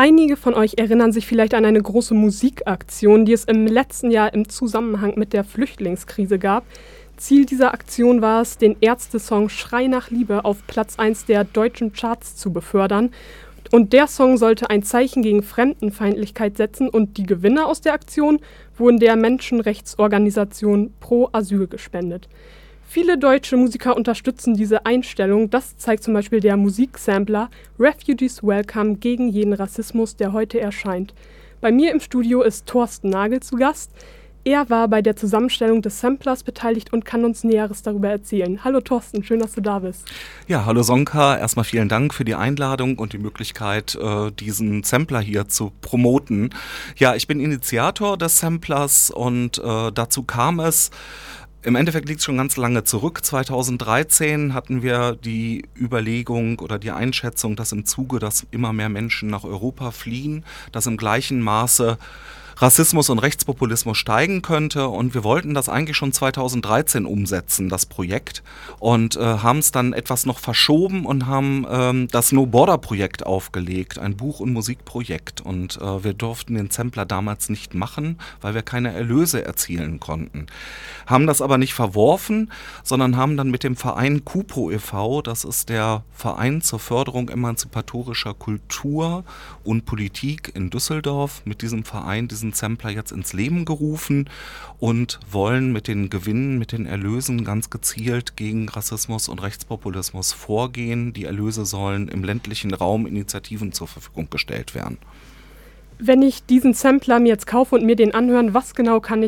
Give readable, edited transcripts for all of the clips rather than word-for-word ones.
Einige von euch erinnern sich vielleicht an eine große Musikaktion, die es im letzten Jahr im Zusammenhang mit der Flüchtlingskrise gab. Ziel dieser Aktion war es, den Ärzte-Song Schrei nach Liebe auf Platz 1 der deutschen Charts zu befördern. Und der Song sollte ein Zeichen gegen Fremdenfeindlichkeit setzen und die Gewinne aus der Aktion wurden der Menschenrechtsorganisation Pro Asyl gespendet. Viele deutsche Musiker unterstützen diese Einstellung. Das zeigt zum Beispiel der Musiksampler Refugees Welcome gegen jeden Rassismus, der heute erscheint. Bei mir im Studio ist Thorsten Nagel zu Gast. Er war bei der Zusammenstellung des Samplers beteiligt und kann uns Näheres darüber erzählen. Hallo Thorsten, schön, dass du da bist. Ja, hallo Sonka. Erstmal vielen Dank für die Einladung und die Möglichkeit, diesen Sampler hier zu promoten. Ja, ich bin Initiator des Samplers und dazu kam es. Im Endeffekt liegt es schon ganz lange zurück. 2013 hatten wir die Überlegung oder die Einschätzung, dass im Zuge, dass immer mehr Menschen nach Europa fliehen, dass im gleichen Maße Rassismus und Rechtspopulismus steigen könnte, und wir wollten das eigentlich schon 2013 umsetzen, das Projekt, und haben es dann etwas noch verschoben und haben das No Border Projekt aufgelegt, ein Buch- und Musikprojekt, und wir durften den Sampler damals nicht machen, weil wir keine Erlöse erzielen konnten. Haben das aber nicht verworfen, sondern haben dann mit dem Verein KUPO e.V., das ist der Verein zur Förderung emanzipatorischer Kultur und Politik in Düsseldorf, mit diesem Verein diesen Sampler jetzt ins Leben gerufen und wollen mit den Gewinnen, mit den Erlösen ganz gezielt gegen Rassismus und Rechtspopulismus vorgehen. Die Erlöse sollen im ländlichen Raum Initiativen zur Verfügung gestellt werden. Wenn ich diesen Sampler mir jetzt kaufe und mir den anhöre, was genau kann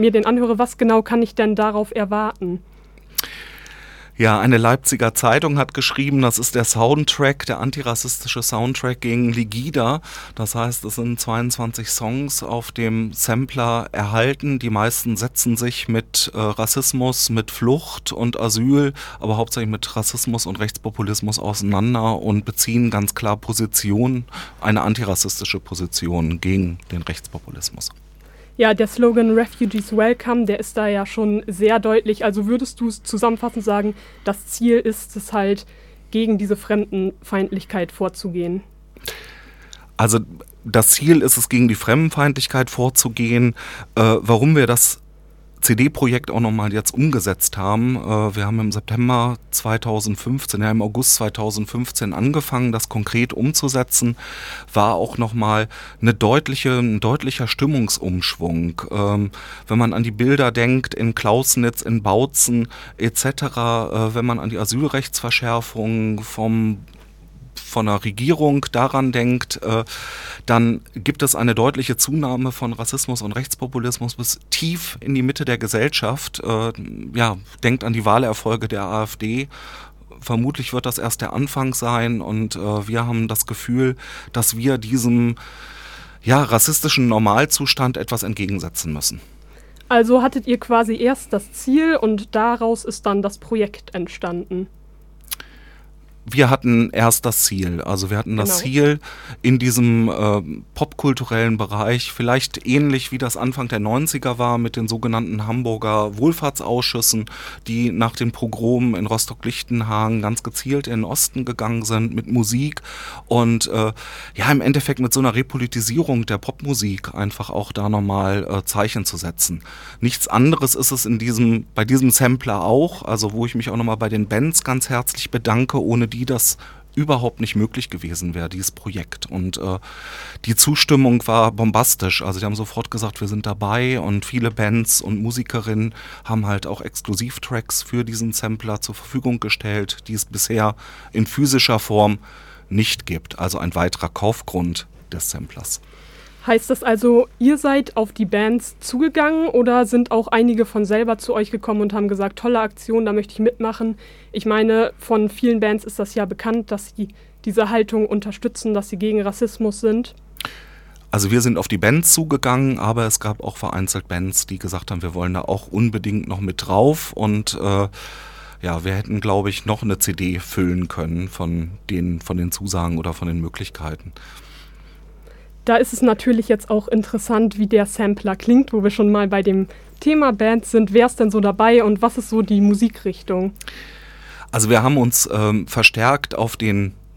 ich denn darauf erwarten? Ja, eine Leipziger Zeitung hat geschrieben, das ist der Soundtrack, der antirassistische Soundtrack gegen Ligida. Das heißt, es sind 22 Songs auf dem Sampler erhalten. Die meisten setzen sich mit Rassismus, mit Flucht und Asyl, aber hauptsächlich mit Rassismus und Rechtspopulismus auseinander und beziehen ganz klar Position, eine antirassistische Position gegen den Rechtspopulismus. Ja, der Slogan Refugees Welcome, der ist da ja schon sehr deutlich. Also würdest du es zusammenfassend sagen, das Ziel ist es halt, gegen diese Fremdenfeindlichkeit vorzugehen? Also das Ziel ist es, gegen die Fremdenfeindlichkeit vorzugehen. Warum wir das CD-Projekt auch nochmal jetzt umgesetzt haben. Wir haben im September 2015, im August 2015 angefangen, das konkret umzusetzen, war auch nochmal ein deutlicher Stimmungsumschwung. Wenn man an die Bilder denkt, in Klausnitz, in Bautzen etc., wenn man an die Asylrechtsverschärfung von der Regierung daran denkt, dann gibt es eine deutliche Zunahme von Rassismus und Rechtspopulismus bis tief in die Mitte der Gesellschaft. Denkt an die Wahlerfolge der AfD. Vermutlich wird das erst der Anfang sein, und wir haben das Gefühl, dass wir diesem rassistischen Normalzustand etwas entgegensetzen müssen. Also hattet ihr quasi erst das Ziel und daraus ist dann das Projekt entstanden? Wir hatten erst das Ziel, also wir hatten das Ziel in diesem popkulturellen Bereich, vielleicht ähnlich wie das Anfang der 90er war mit den sogenannten Hamburger Wohlfahrtsausschüssen, die nach den Pogromen in Rostock-Lichtenhagen ganz gezielt in den Osten gegangen sind mit Musik und im Endeffekt mit so einer Repolitisierung der Popmusik einfach auch da nochmal Zeichen zu setzen. Nichts anderes ist es bei diesem Sampler auch, also wo ich mich auch nochmal bei den Bands ganz herzlich bedanke, ohne die das überhaupt nicht möglich gewesen wäre, dieses Projekt. Und die Zustimmung war bombastisch. Also die haben sofort gesagt, wir sind dabei, und viele Bands und Musikerinnen haben halt auch Exklusivtracks für diesen Sampler zur Verfügung gestellt, die es bisher in physischer Form nicht gibt. Also ein weiterer Kaufgrund des Samplers. Heißt das also, ihr seid auf die Bands zugegangen oder sind auch einige von selber zu euch gekommen und haben gesagt, tolle Aktion, da möchte ich mitmachen? Ich meine, von vielen Bands ist das ja bekannt, dass sie diese Haltung unterstützen, dass sie gegen Rassismus sind. Also wir sind auf die Bands zugegangen, aber es gab auch vereinzelt Bands, die gesagt haben, wir wollen da auch unbedingt noch mit drauf, und wir hätten, glaube ich, noch eine CD füllen können von den Zusagen oder von den Möglichkeiten. Da ist es natürlich jetzt auch interessant, wie der Sampler klingt, wo wir schon mal bei dem Thema Bands sind. Wer ist denn so dabei und was ist so die Musikrichtung? Also wir haben uns verstärkt auf den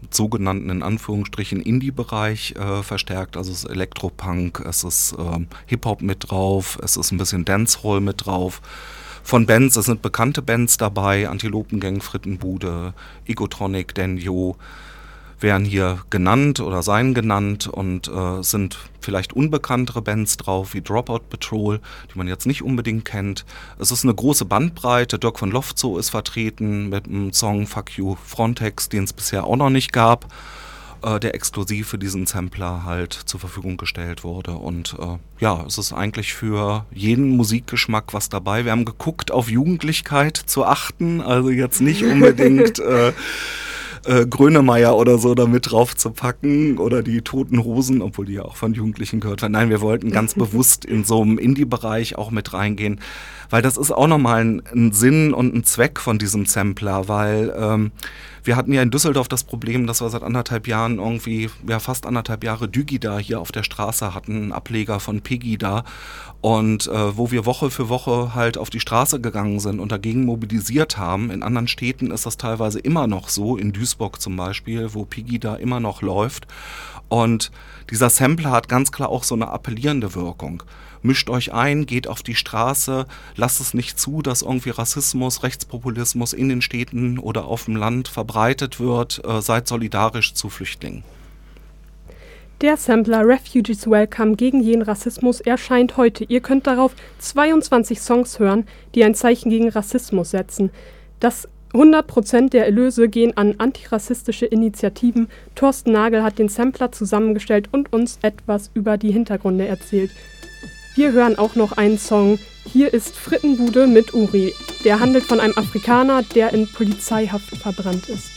sogenannten, in Anführungsstrichen, Indie-Bereich verstärkt. Also es ist Elektropunk, es ist Hip-Hop mit drauf, es ist ein bisschen Dancehall mit drauf. Von Bands, es sind bekannte Bands dabei, Antilopengang, Frittenbude, Egotronic, Denjo, werden hier genannt oder seien genannt und sind vielleicht unbekanntere Bands drauf, wie Dropout Patrol, die man jetzt nicht unbedingt kennt. Es ist eine große Bandbreite, Dirk von Lofzow ist vertreten mit einem Song Fuck You Frontex, den es bisher auch noch nicht gab, der exklusiv für diesen Sampler halt zur Verfügung gestellt wurde. Und es ist eigentlich für jeden Musikgeschmack was dabei. Wir haben geguckt, auf Jugendlichkeit zu achten, also jetzt nicht unbedingt Grönemeyer oder so da mit drauf zu packen oder die Toten Hosen, obwohl die ja auch von Jugendlichen gehört werden. Nein, wir wollten ganz bewusst in so einem Indie-Bereich auch mit reingehen, weil das ist auch nochmal ein Sinn und ein Zweck von diesem Sampler, weil wir hatten ja in Düsseldorf das Problem, dass wir seit fast anderthalb Jahre Dügida hier auf der Straße hatten, einen Ableger von Pegida, und wo wir Woche für Woche halt auf die Straße gegangen sind und dagegen mobilisiert haben. In anderen Städten ist das teilweise immer noch so, in Duisburg zum Beispiel, wo Pegida immer noch läuft. Und dieser Sampler hat ganz klar auch so eine appellierende Wirkung. Mischt euch ein, geht auf die Straße, lasst es nicht zu, dass irgendwie Rassismus, Rechtspopulismus in den Städten oder auf dem Land verbreitet wird. Seid solidarisch zu Flüchtlingen. Der Sampler Refugees Welcome gegen jeden Rassismus erscheint heute. Ihr könnt darauf 22 Songs hören, die ein Zeichen gegen Rassismus setzen. Das 100% der Erlöse gehen an antirassistische Initiativen. Thorsten Nagel hat den Sampler zusammengestellt und uns etwas über die Hintergründe erzählt. Wir hören auch noch einen Song. Hier ist Frittenbude mit Uri. Der handelt von einem Afrikaner, der in Polizeihaft verbrannt ist.